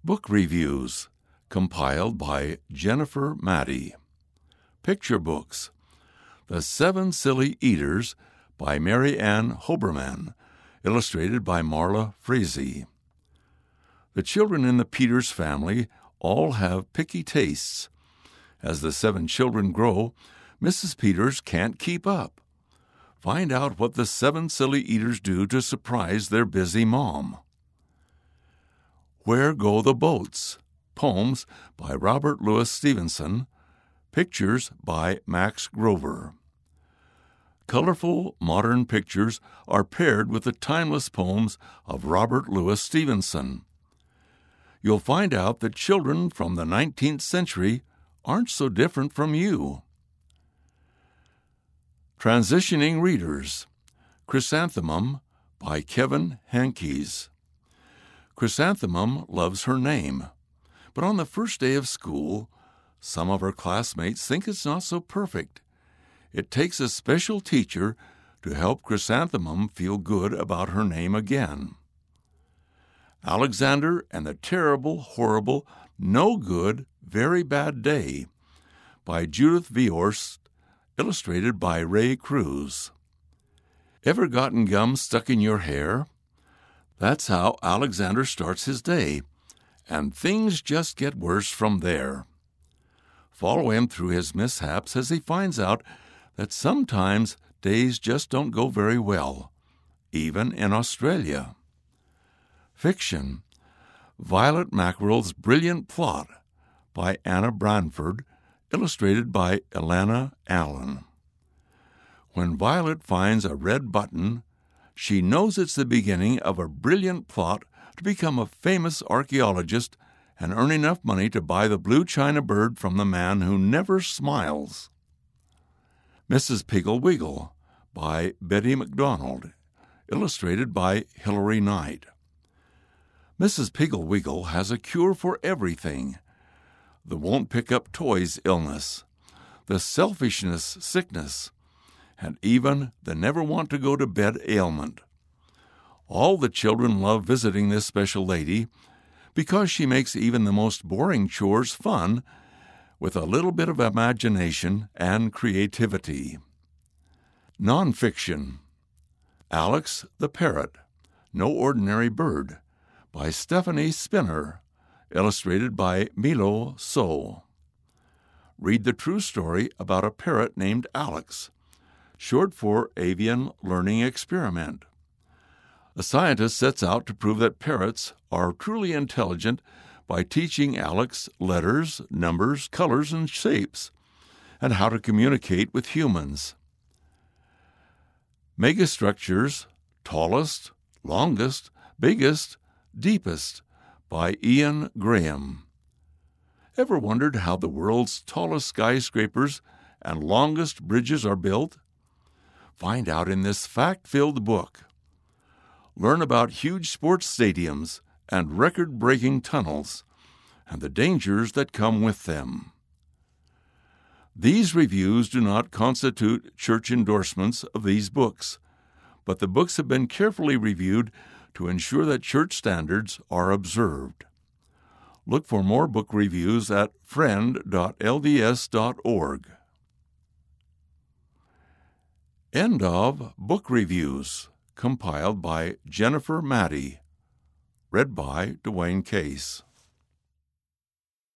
Book Reviews, compiled by Jennifer Maddie. Picture Books, The Seven Silly Eaters by Mary Ann Hoberman, illustrated by Marla Frazee. The children in the Peters family all have picky tastes. As the 7 children grow, Mrs. Peters can't keep up. Find out what the 7 silly eaters do to surprise their busy mom. Where Go the Boats? Poems by Robert Louis Stevenson. Pictures by Max Grover. Colorful modern pictures are paired with the timeless poems of Robert Louis Stevenson. You'll find out that children from the 19th century aren't so different from you. Transitioning Readers. Chrysanthemum by Kevin Hankes. Chrysanthemum loves her name, but on the first day of school, some of her classmates think it's not so perfect. It takes a special teacher to help Chrysanthemum feel good about her name again. Alexander and the Terrible, Horrible, No Good, Very Bad Day by Judith Viorst, illustrated by Ray Cruz. Ever gotten gum stuck in your hair? That's how Alexander starts his day, and things just get worse from there. Follow him through his mishaps as he finds out that sometimes days just don't go very well, even in Australia. Fiction. Violet Mackerel's Brilliant Plot by Anna Branford, illustrated by Elana Allen. When Violet finds a red button, she knows it's the beginning of a brilliant plot to become a famous archaeologist and earn enough money to buy the blue china bird from the man who never smiles. Mrs. Piggle Wiggle by Betty MacDonald, illustrated by Hilary Knight. Mrs. Piggle Wiggle has a cure for everything: the won't-pick-up-toys illness, the selfishness sickness, and even the never-want-to-go-to-bed ailment. All the children love visiting this special lady because she makes even the most boring chores fun with a little bit of imagination and creativity. Nonfiction. Alex the Parrot, No Ordinary Bird by Stephanie Spinner, illustrated by Milo So. Read the true story about a parrot named Alex, short for Avian Learning Experiment. A scientist sets out to prove that parrots are truly intelligent by teaching Alex letters, numbers, colors, and shapes, and how to communicate with humans. Megastructures, Tallest, Longest, Biggest, Deepest by Ian Graham. Ever wondered how the world's tallest skyscrapers and longest bridges are built? Find out in this fact-filled book. Learn about huge sports stadiums and record-breaking tunnels and the dangers that come with them. These reviews do not constitute church endorsements of these books, but the books have been carefully reviewed to ensure that church standards are observed. Look for more book reviews at friend.lds.org. End of Book Reviews, compiled by Jennifer Maddie. Read by Dwayne Case.